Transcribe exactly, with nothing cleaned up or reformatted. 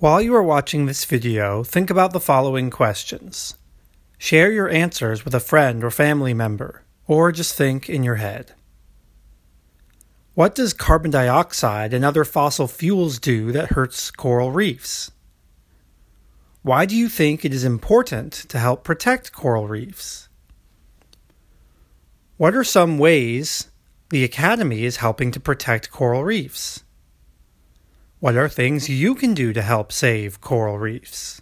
While you are watching this video, think about the following questions. Share your answers with a friend or family member, or just think in your head. What does carbon dioxide and other fossil fuels do that hurts coral reefs? Why do you think it is important to help protect coral reefs? What are some ways the Academy is helping to protect coral reefs? What are things you can do to help save coral reefs?